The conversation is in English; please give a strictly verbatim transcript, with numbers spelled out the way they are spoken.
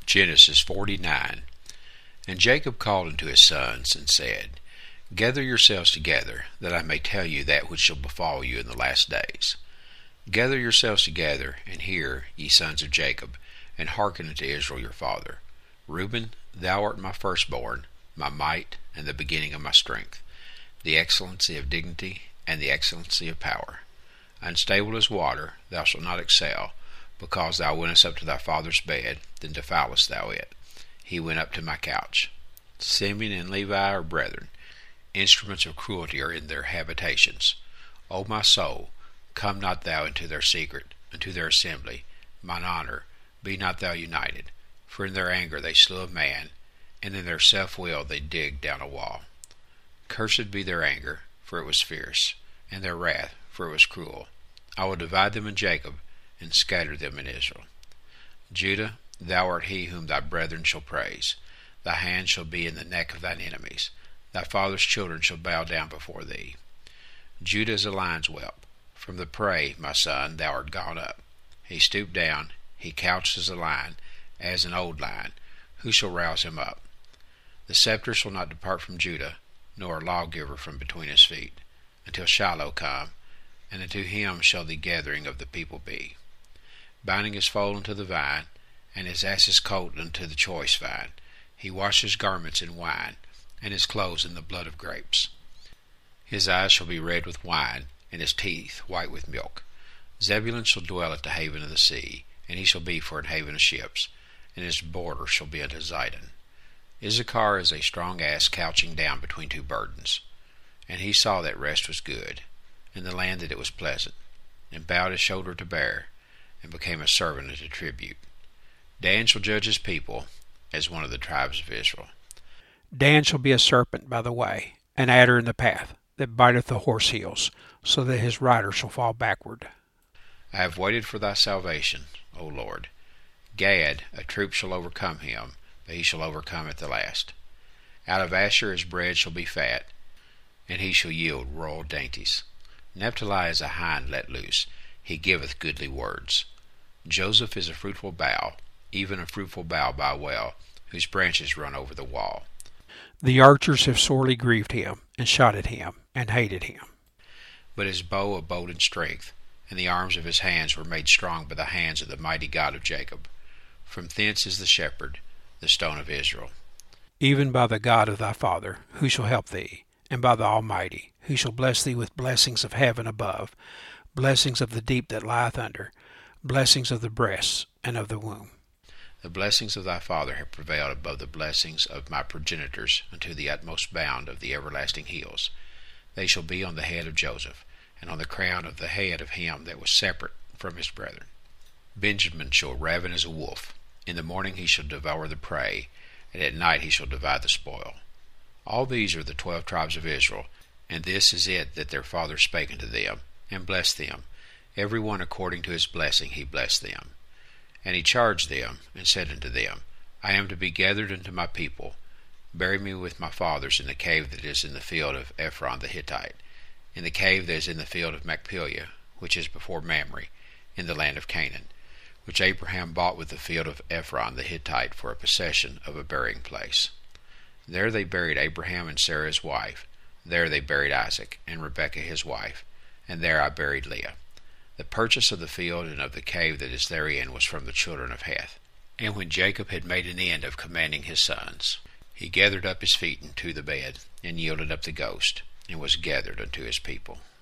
Genesis forty-nine. And Jacob called unto his sons, and said, Gather yourselves together, that I may tell you that which shall befall you in the last days. Gather yourselves together, and hear, ye sons of Jacob, and hearken unto Israel your father. Reuben, thou art my firstborn, my might, and the beginning of my strength, the excellency of dignity, and the excellency of power. Unstable as water, thou shalt not excel, because thou wentest up to thy father's bed, then defilest thou it. He went up to my couch. Simeon and Levi are brethren. Instruments of cruelty are in their habitations. O my soul, come not thou into their secret, into their assembly. Mine honor, be not thou united. For in their anger they slew a man, and in their self-will they digged down a wall. Cursed be their anger, for it was fierce, and their wrath, for it was cruel. I will divide them in Jacob, and scatter them in Israel. Judah, thou art he whom thy brethren shall praise. Thy hand shall be in the neck of thine enemies. Thy father's children shall bow down before thee. Judah is a lion's whelp. From the prey, my son, thou art gone up. He stooped down, he couched as a lion, as an old lion. Who shall rouse him up? The scepter shall not depart from Judah, nor a lawgiver from between his feet, until Shiloh come, and unto him shall the gathering of the people be. Binding his foal unto the vine, and his ass's coat unto the choice vine. He washed his garments in wine, and his clothes in the blood of grapes. His eyes shall be red with wine, and his teeth white with milk. Zebulun shall dwell at the haven of the sea, and he shall be for an haven of ships, and his border shall be unto Zidon. Issachar is a strong ass couching down between two burdens. And he saw that rest was good, and the land that it was pleasant, and bowed his shoulder to bear, and became a servant unto tribute. Dan shall judge his people as one of the tribes of Israel. Dan shall be a serpent by the way, an adder in the path, that biteth the horse heels, so that his rider shall fall backward. I have waited for thy salvation, O Lord. Gad, a troop shall overcome him, but he shall overcome at the last. Out of Asher his bread shall be fat, and he shall yield royal dainties. Naphtali is a hind let loose, he giveth goodly words. Joseph is a fruitful bough, even a fruitful bough by a well, whose branches run over the wall. The archers have sorely grieved him, and shot at him, and hated him. But his bow abode in strength, and the arms of his hands were made strong by the hands of the mighty God of Jacob. From thence is the shepherd, the stone of Israel. Even by the God of thy father, who shall help thee, and by the Almighty, who shall bless thee with blessings of heaven above, blessings of the deep that lieth under, blessings of the breasts and of the womb. The blessings of thy father have prevailed above the blessings of my progenitors unto the utmost bound of the everlasting hills. They shall be on the head of Joseph, and on the crown of the head of him that was separate from his brethren. Benjamin shall raven as a wolf. In the morning he shall devour the prey, and at night he shall divide the spoil. All these are the twelve tribes of Israel, and this is it that their father spake unto them, and blessed them. Every one according to his blessing he blessed them. And he charged them, and said unto them, I am to be gathered unto my people. Bury me with my fathers in the cave that is in the field of Ephron the Hittite, in the cave that is in the field of Machpelah, which is before Mamre, in the land of Canaan, which Abraham bought with the field of Ephron the Hittite for a possession of a burying place. There they buried Abraham and Sarah his wife. There they buried Isaac and Rebekah his wife. And there I buried Leah. The purchase of the field and of the cave that is therein was from the children of Heth. And when Jacob had made an end of commanding his sons, he gathered up his feet unto the bed, and yielded up the ghost, and was gathered unto his people.